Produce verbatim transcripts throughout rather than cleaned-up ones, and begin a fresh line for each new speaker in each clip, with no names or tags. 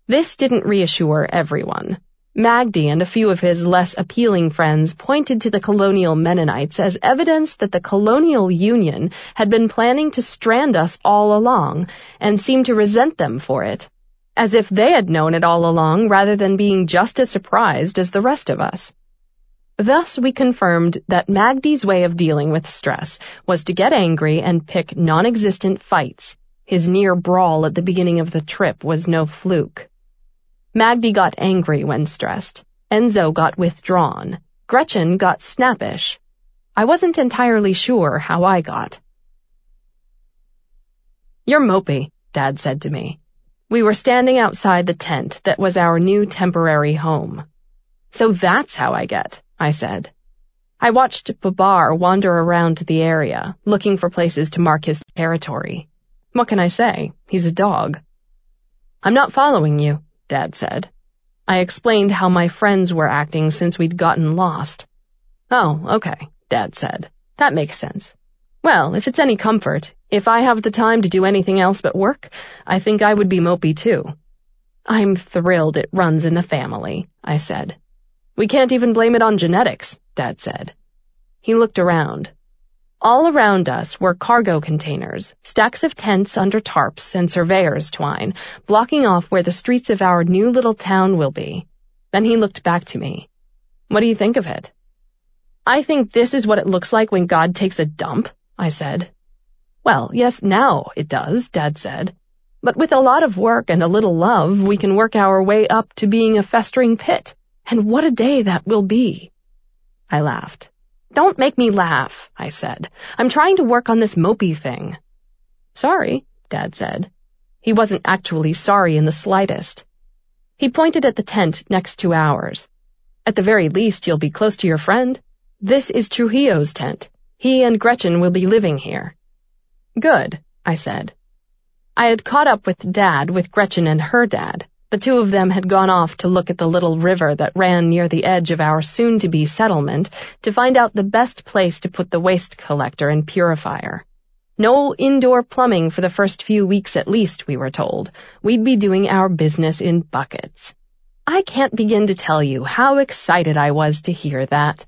This didn't reassure everyone. Magdy and a few of his less appealing friends pointed to the colonial Mennonites as evidence that the colonial union had been planning to strand us all along, and seemed to resent them for it, as if they had known it all along rather than being just as surprised as the rest of us. Thus we confirmed that Magdy's way of dealing with stress was to get angry and pick non-existent fights. His near brawl at the beginning of the trip was no fluke. Magdy got angry when stressed. Enzo got withdrawn. Gretchen got snappish. I wasn't entirely sure how I got. "You're mopey," Dad said to me. We were standing outside the tent that was our new temporary home. "So that's how I get," I said. I watched Babar wander around the area, looking for places to mark his territory. What can I say? He's a dog. "I'm not following you," Dad said. I explained how my friends were acting since we'd gotten lost. "Oh, okay," Dad said. "That makes sense. Well, if it's any comfort, if I have the time to do anything else but work, I think I would be mopey too." "I'm thrilled it runs in the family," I said. "We can't even blame it on genetics," Dad said. He looked around. All around us were cargo containers, stacks of tents under tarps and surveyor's twine, blocking off where the streets of our new little town will be. Then he looked back to me. "What do you think of it?" "I think this is what it looks like when God takes a dump," I said. "Well, yes, now it does," Dad said. "But with a lot of work and a little love, we can work our way up to being a festering pit. And what a day that will be." I laughed. "Don't make me laugh," I said. "I'm trying to work on this mopey thing." "Sorry," Dad said. He wasn't actually sorry in the slightest. He pointed at the tent next to ours. "At the very least, you'll be close to your friend. This is Trujillo's tent. He and Gretchen will be living here." "Good," I said. I had caught up with Dad with Gretchen and her dad. The two of them had gone off to look at the little river that ran near the edge of our soon-to-be settlement to find out the best place to put the waste collector and purifier. No indoor plumbing for the first few weeks at least, we were told. We'd be doing our business in buckets. I can't begin to tell you how excited I was to hear that.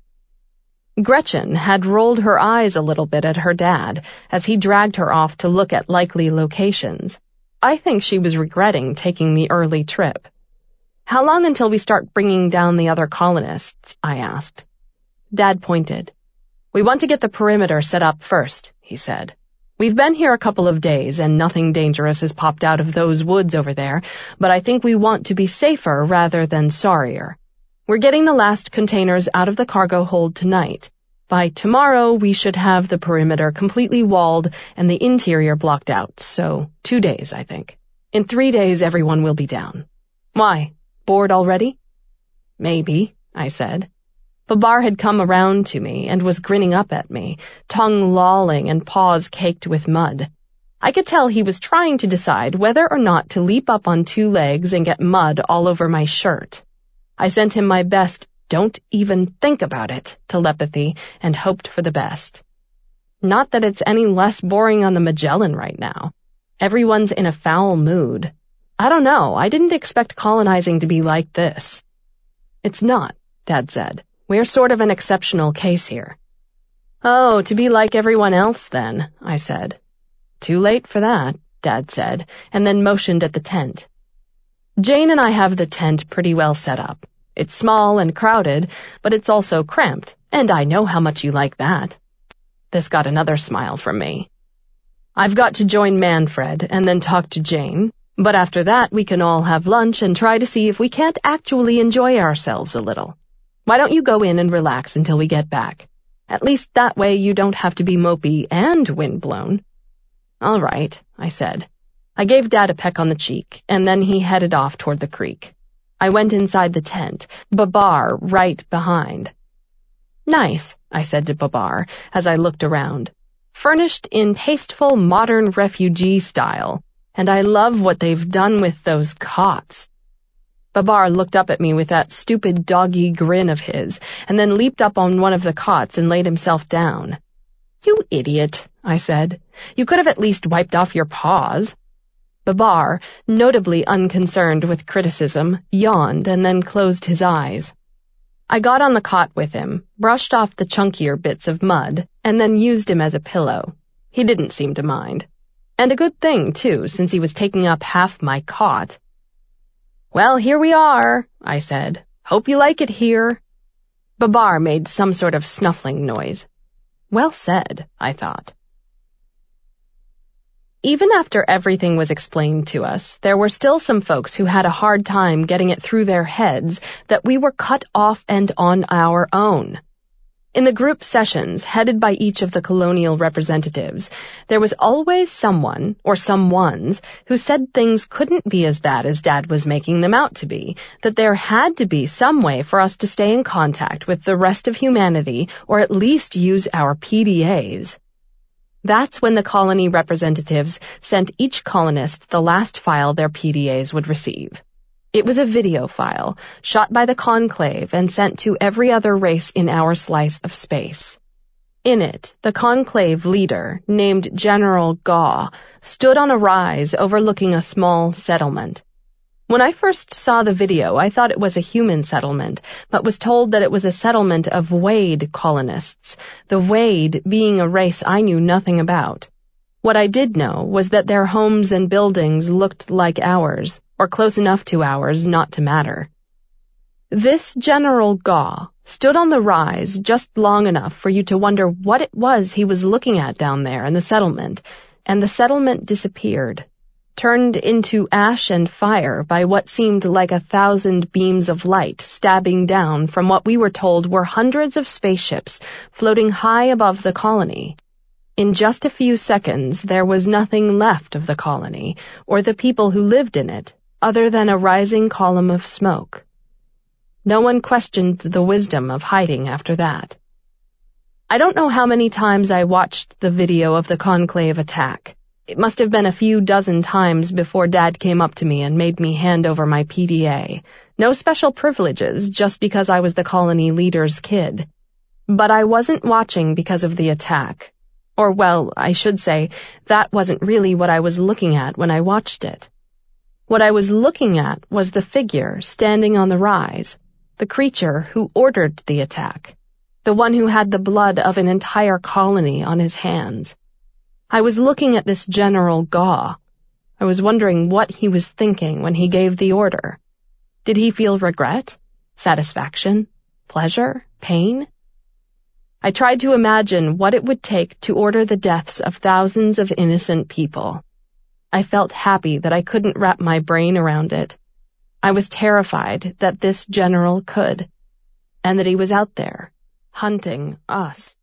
Gretchen had rolled her eyes a little bit at her dad as he dragged her off to look at likely locations. I think she was regretting taking the early trip. "How long until we start bringing down the other colonists?" I asked. Dad pointed. "We want to get the perimeter set up first," he said. "We've been here a couple of days and nothing dangerous has popped out of those woods over there, but I think we want to be safer rather than sorrier. We're getting the last containers out of the cargo hold tonight. By tomorrow, we should have the perimeter completely walled and the interior blocked out, so two days, I think. In three days, everyone will be down." "Why? Bored already?" "Maybe," I said. Babar had come around to me and was grinning up at me, tongue lolling and paws caked with mud. I could tell he was trying to decide whether or not to leap up on two legs and get mud all over my shirt. I sent him my best "don't even think about it" telepathy and hoped for the best. Not that it's any less boring on the Magellan right now. Everyone's in a foul mood. I don't know, I didn't expect colonizing to be like this. "It's not," Dad said. "We're sort of an exceptional case here." "Oh, to be like everyone else then," I said. "Too late for that," Dad said, and then motioned at the tent. "Jane and I have the tent pretty well set up. It's small and crowded, but it's also cramped, and I know how much you like that." This got another smile from me. "I've got to join Manfred and then talk to Jane, but after that we can all have lunch and try to see if we can't actually enjoy ourselves a little. Why don't you go in and relax until we get back? At least that way you don't have to be mopey and windblown." "All right," I said. I gave Dad a peck on the cheek, and then he headed off toward the creek. I went inside the tent, Babar right behind. "Nice," I said to Babar as I looked around. "Furnished in tasteful modern refugee style, and I love what they've done with those cots." Babar looked up at me with that stupid doggy grin of his, and then leaped up on one of the cots and laid himself down. "You idiot," I said. "You could have at least wiped off your paws." Babar, notably unconcerned with criticism, yawned and then closed his eyes. I got on the cot with him, brushed off the chunkier bits of mud, and then used him as a pillow. He didn't seem to mind. And a good thing, too, since he was taking up half my cot. "Well, here we are," I said. "Hope you like it here." Babar made some sort of snuffling noise. Well said, I thought. Even after everything was explained to us, there were still some folks who had a hard time getting it through their heads that we were cut off and on our own. In the group sessions headed by each of the colonial representatives, there was always someone, or someones, who said things couldn't be as bad as Dad was making them out to be, that there had to be some way for us to stay in contact with the rest of humanity, or at least use our P D As. That's when the colony representatives sent each colonist the last file their P D As would receive. It was a video file, shot by the conclave and sent to every other race in our slice of space. In it, the conclave leader, named General Gaw, stood on a rise overlooking a small settlement. When I first saw the video, I thought it was a human settlement, but was told that it was a settlement of Wade colonists, the Wade being a race I knew nothing about. What I did know was that their homes and buildings looked like ours, or close enough to ours not to matter. This General Gaw stood on the rise just long enough for you to wonder what it was he was looking at down there in the settlement, and the settlement disappeared, turned into ash and fire by what seemed like a thousand beams of light stabbing down from what we were told were hundreds of spaceships floating high above the colony. In just a few seconds, there was nothing left of the colony, or the people who lived in it, other than a rising column of smoke. No one questioned the wisdom of hiding after that. I don't know how many times I watched the video of the conclave attack. It must have been a few dozen times before Dad came up to me and made me hand over my P D A. No special privileges, just because I was the colony leader's kid. But I wasn't watching because of the attack. Or, well, I should say, that wasn't really what I was looking at when I watched it. What I was looking at was the figure standing on the rise, the creature who ordered the attack, the one who had the blood of an entire colony on his hands. I was looking at this General Gaw. I was wondering what he was thinking when he gave the order. Did he feel regret? Satisfaction? Pleasure? Pain? I tried to imagine what it would take to order the deaths of thousands of innocent people. I felt happy that I couldn't wrap my brain around it. I was terrified that this general could, and that he was out there, hunting us.